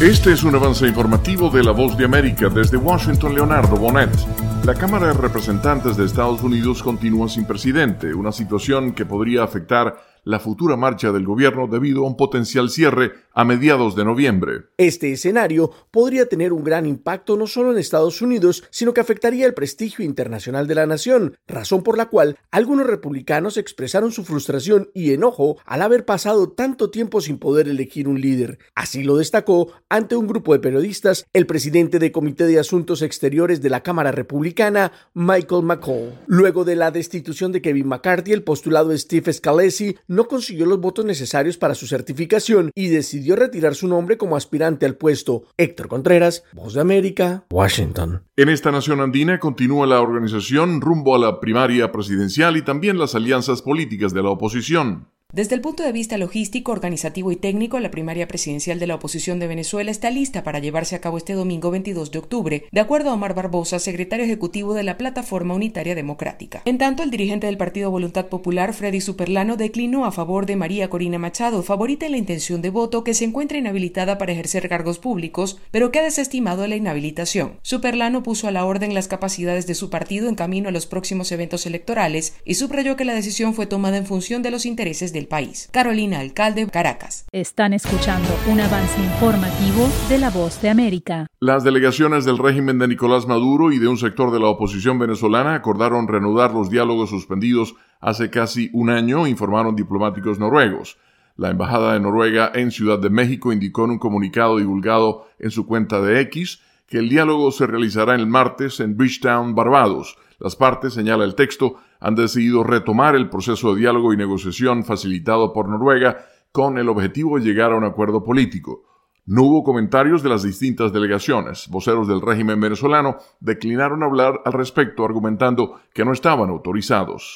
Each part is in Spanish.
Este es un avance informativo de La Voz de América. Desde Washington, Leonardo Bonet. La Cámara de Representantes de Estados Unidos continúa sin presidente, una situación que podría afectar la futura marcha del gobierno debido a un potencial cierre a mediados de noviembre. Este escenario podría tener un gran impacto no solo en Estados Unidos, sino que afectaría el prestigio internacional de la nación, razón por la cual algunos republicanos expresaron su frustración y enojo al haber pasado tanto tiempo sin poder elegir un líder. Así lo destacó ante un grupo de periodistas el presidente del Comité de Asuntos Exteriores de la Cámara Republicana, Michael McCaul. Luego de la destitución de Kevin McCarthy, el postulado Steve Scalise no consiguió los votos necesarios para su certificación y decidió retirar su nombre como aspirante al puesto. Héctor Contreras, Voz de América, Washington. En esta nación andina continúa la organización rumbo a la primaria presidencial y también las alianzas políticas de la oposición. Desde el punto de vista logístico, organizativo y técnico, la primaria presidencial de la oposición de Venezuela está lista para llevarse a cabo este domingo 22 de octubre, de acuerdo a Omar Barbosa, secretario ejecutivo de la Plataforma Unitaria Democrática. En tanto, el dirigente del Partido Voluntad Popular, Freddy Superlano, declinó a favor de María Corina Machado, favorita en la intención de voto, que se encuentra inhabilitada para ejercer cargos públicos, pero que ha desestimado la inhabilitación. Superlano puso a la orden las capacidades de su partido en camino a los próximos eventos electorales y subrayó que la decisión fue tomada en función de los intereses del país. Carolina Alcalde, Caracas. Están escuchando un avance informativo de La Voz de América. Las delegaciones del régimen de Nicolás Maduro y de un sector de la oposición venezolana acordaron reanudar los diálogos suspendidos hace casi un año, informaron diplomáticos noruegos. La Embajada de Noruega en Ciudad de México indicó en un comunicado divulgado en su cuenta de X que el diálogo se realizará el martes en Bridgetown, Barbados. Las partes, señala el texto, han decidido retomar el proceso de diálogo y negociación facilitado por Noruega con el objetivo de llegar a un acuerdo político. No hubo comentarios de las distintas delegaciones. Voceros del régimen venezolano declinaron hablar al respecto, argumentando que no estaban autorizados.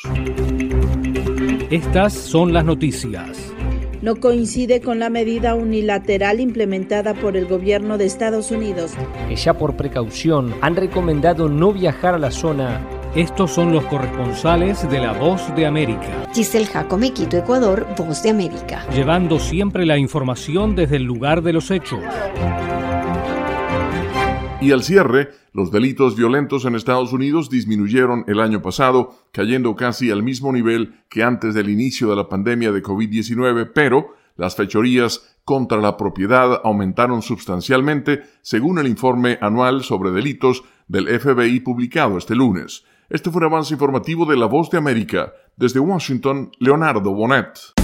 Estas son las noticias. No coincide con la medida unilateral implementada por el gobierno de Estados Unidos. Que ya por precaución han recomendado no viajar a la zona. Estos son los corresponsales de La Voz de América. Giselle Jacome, Quito, Ecuador, Voz de América. Llevando siempre la información desde el lugar de los hechos. Y al cierre, los delitos violentos en Estados Unidos disminuyeron el año pasado, cayendo casi al mismo nivel que antes del inicio de la pandemia de COVID-19, pero las fechorías contra la propiedad aumentaron sustancialmente, según el informe anual sobre delitos del FBI publicado este lunes. Este fue un avance informativo de La Voz de América. Desde Washington, Leonardo Bonet.